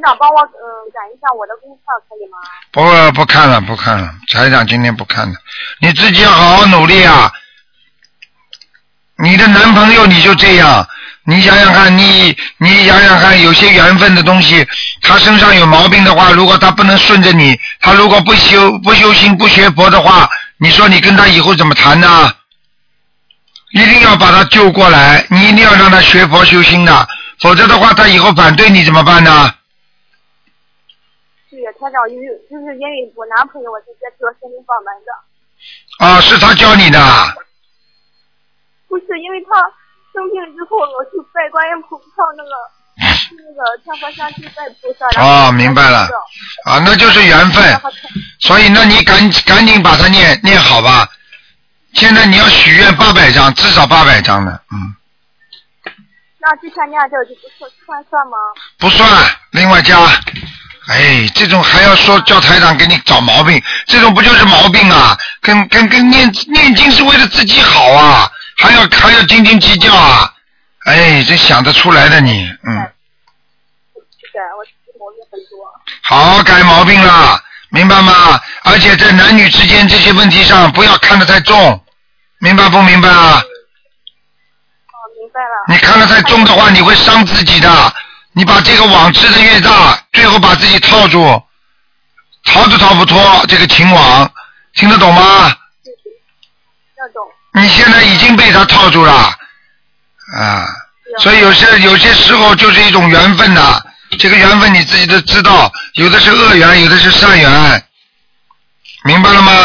长帮我改一下我的功课可以吗？ 不看了，台长今天不看了，你自己要好好努力啊！你的男朋友你就这样，你想想看，你想想看，有些缘分的东西，他身上有毛病的话，如果他不能顺着你，他如果不修心不学佛的话，你说你跟他以后怎么谈呢？一定要把他救过来，你一定要让他学佛修心的，否则的话他以后反对你怎么办呢？ 对，台长，就是因为我男朋友我才接触了心灵法门的。 啊，是他教你的？ 不是，因为他生病之后我去拜观音菩萨那个天佛香去拜菩萨。 哦，明白了。啊，那就是缘分。所以那你赶紧把它念好吧。现在你要许愿800张，至少800张的， 那之前念这就不算吗？ 不算，另外加。哎，这种还要说叫台长给你找毛病，这种不就是毛病啊？跟念经是为了自己好啊，还要斤斤计较啊！哎，这想得出来的你， 对，我毛病很多。 好改毛病了，明白吗？而且在男女之间这些问题上，不要看得太重，明白不明白啊？ 明白了。 你看得太重的话，你会伤自己的。你把这个网织的越大，最后把自己套住，逃都逃不脱这个情网，听得懂吗？ 听得懂。 你现在已经被他套住了，啊，所以有些时候就是一种缘分的，这个缘分你自己都知道，有的是恶缘，有的是善缘，明白了吗？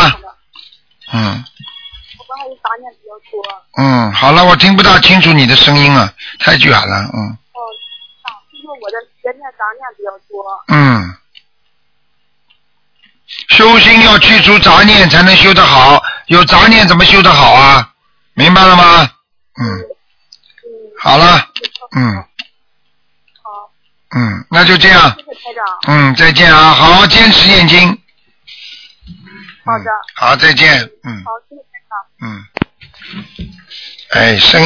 我刚才杂念比较多。 好了，我听不大清楚你的声音了，太远了， 就是我的邪念杂念比较多。 修心要去除杂念才能修得好，有杂念怎么修得好啊？明白了吗？好了， 好。 那就这样。 谢谢台长。 再见啊，好好坚持念经。 好的。 好，再见。 好，谢谢台长。 哎，声音